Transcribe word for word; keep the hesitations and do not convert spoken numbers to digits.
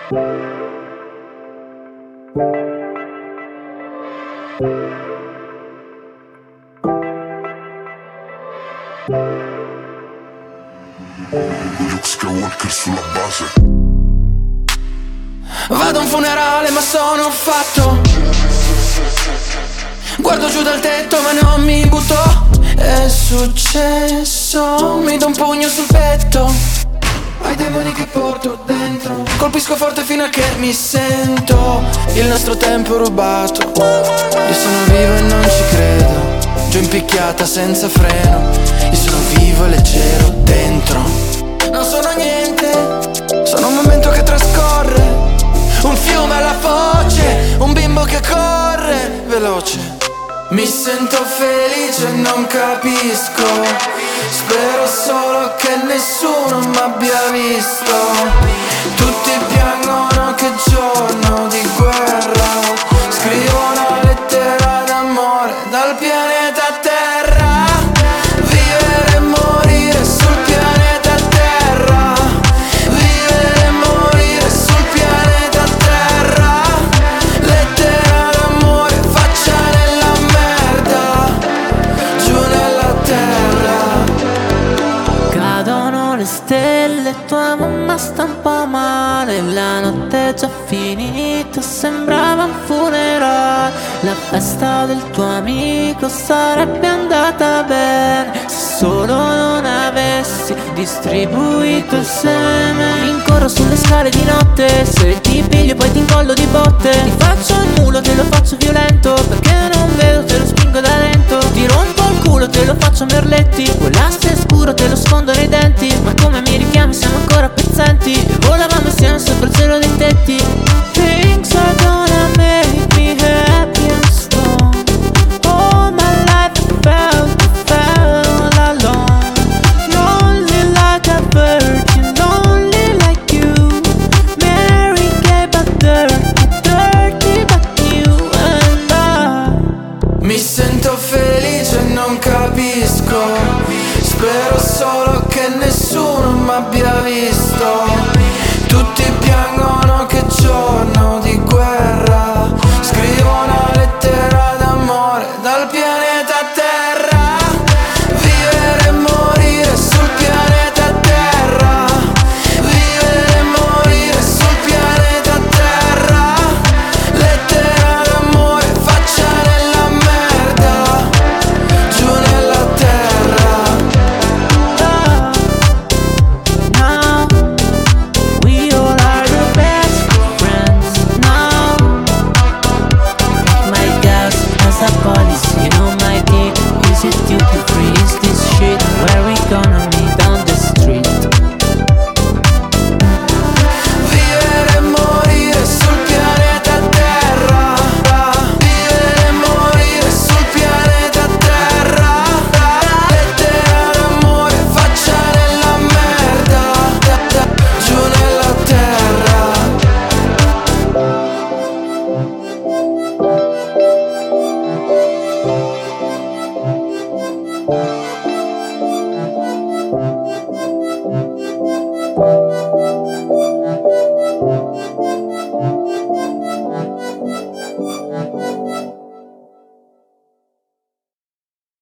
Luke Skywalker sulla base. Vado a un funerale ma sono fatto. Guardo giù dal tetto ma non mi butto. È successo, mi do un pugno sul petto. Ai demoni che porto dentro. Colpisco forte fino a che mi sento. Il nostro tempo è rubato. Io sono vivo e non ci credo. Giù in picchiata senza freno. Io sono vivo e leggero dentro. Non sono niente, sono un momento che trascorre. Un fiume alla foce, un bimbo che corre veloce. Mi sento felice e non capisco. Spero solo che nessuno m'abbia visto. Tutti piangono che giorno di guerra. Scrivo una lettera d'amore dal pianeta Terra. Vivere e morire sul pianeta Terra. Vivere e morire sul pianeta Terra. Lettera d'amore, faccia nella merda, giù nella terra. Cadono le stelle, tua mamma sta un po' male. La notte è già finita, sembrava un funerale. La festa del tuo amico sarebbe andata bene se solo non avessi distribuito il seme. Rincorro sulle scale di notte, se ti piglio poi ti incollo di botte. Ti faccio il mulo, te lo faccio violento, perché non vedo, te lo spingo da lento. Ti rompo il culo, te lo faccio a merletti. Quell'asse è scuro, te lo sfondo nei denti. Ma come mi richiami siamo ancora pezzenti. E volavamo insieme sopra il cielo dei tetti. Things are gonna make me happy and strong. All my life I felt, felt alone. Lonely like a virgin, lonely like you. Mary gay but dirty, dirty but you and I. Mi sento felice e non capisco. Spero solo che nessuno m'abbia visto. Tutti piangono che giorno di guerra. Scrivo una lettera d'amore dal pianeta Terra. Vivere e morire sul pianeta Terra. Vivere e morire sul pianeta Terra. Lettera d'amore, faccia nella merda, giù nella terra. Now we all are the best friends. Now my gas has a policy, you know my dick. Is it duty free? Is this shit? Where we gonna meet on the street? Vivere e morire sul pianeta Terra. Vivere e morire sul pianeta Terra. Lettera d'amore, faccia nella merda, giù nella terra. Thank